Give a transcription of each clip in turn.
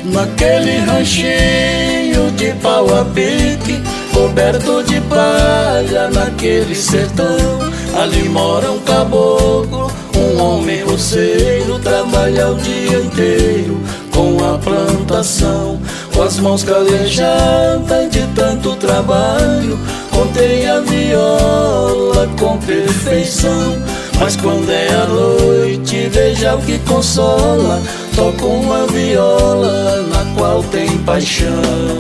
Naquele ranchinho de pau a pique, coberto de palha naquele sertão, ali mora um caboclo, um homem roceiro, trabalha o dia inteiro com a plantação, com as mãos calejadas de tanto trabalho, contém a viola com perfeição. Mas quando é a noite, veja o que consola, toca uma viola na qual tem paixão.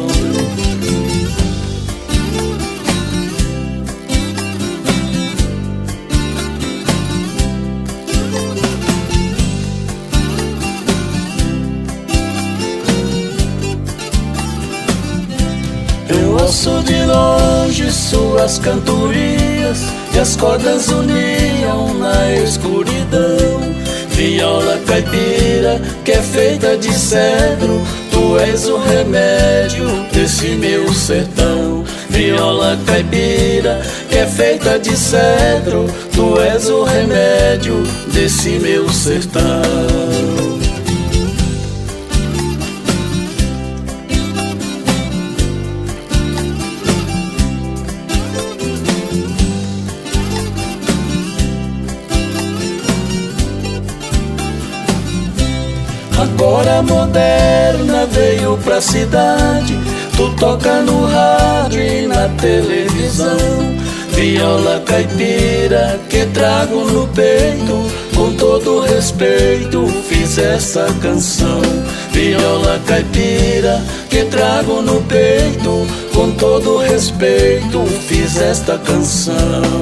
Eu ouço de longe suas cantorias, e as cordas uniam na escuridão. Viola caipira que é feita de cedro, tu és o remédio desse meu sertão. Viola caipira que é feita de cedro, tu és o remédio desse meu sertão. Agora moderna veio pra cidade, tu toca no rádio e na televisão. Viola caipira que trago no peito, com todo respeito fiz essa canção. Viola caipira que trago no peito, com todo respeito fiz esta canção.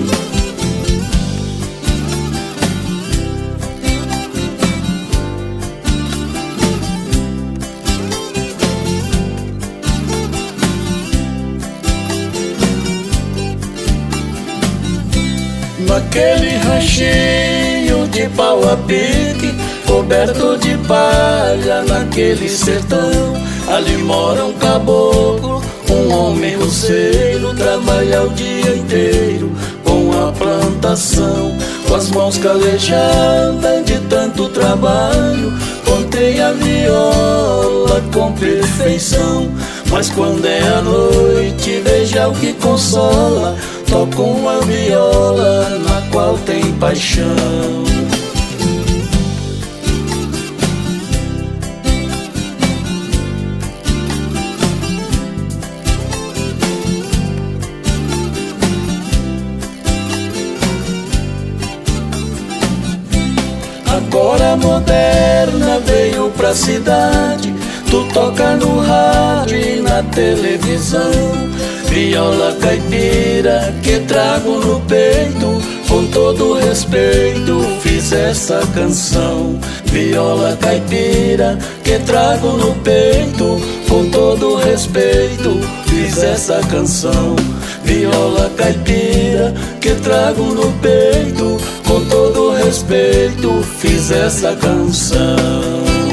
Naquele ranchinho de pau a pique, coberto de palha naquele sertão, ali mora um caboclo, um homem roceiro, trabalha o dia inteiro com a plantação, com as mãos calejadas de tanto trabalho, contém a viola com perfeição. Mas quando é a noite, veja o que consola, toca uma viola na qual tem paixão. Agora moderna veio pra cidade, tu toca no rádio e na televisão. Viola caipira que trago no peito, com todo respeito fiz essa canção. Viola caipira que trago no peito, com todo respeito fiz essa canção. Viola caipira que trago no peito, com todo respeito fiz essa canção.